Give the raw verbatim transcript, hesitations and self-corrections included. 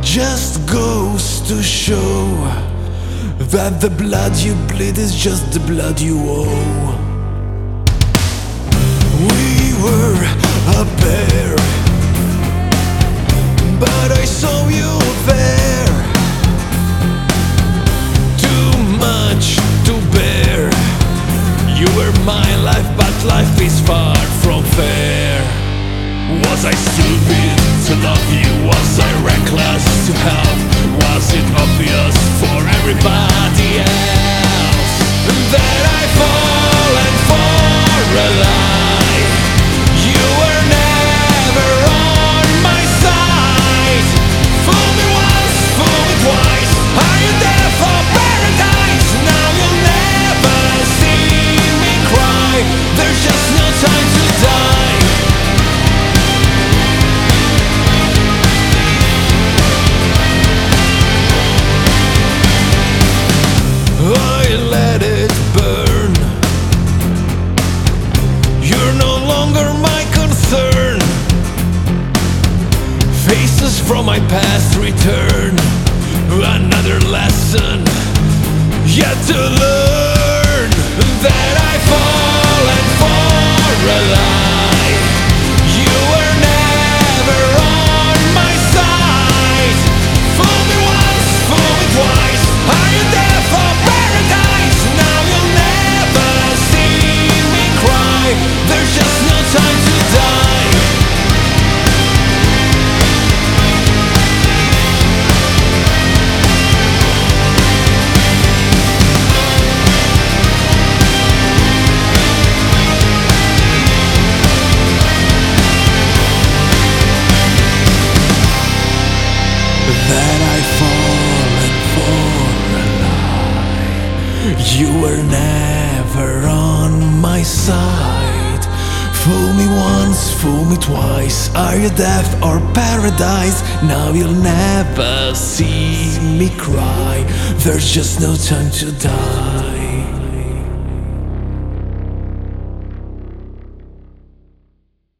just goes to show that the blood you bleed is just the blood you owe. We were a pair, but I saw you there. Too much to bear. You were my life, but life is far from fair. Was I stupid to love you? Was I reckless to help? Was it obvious for everybody else that I fallen for a lie? You were never on my side. Fool me once, fool me twice. Are you there for paradise? Now you'll never see me cry. There's just no time to die. I let it burn. You're no longer my concern. Faces from my past return. Another lesson yet to learn, that I've fallen for a lie. You were never on my side. Fool me once, fool me twice. Are you there for paradise? Now you'll never see me cry. There's just no time to die. That I've fallen for a lie. You were never on my side. Fool me once, fool me twice. Are you death or paradise? Now you'll never see me cry. There's just no time to die.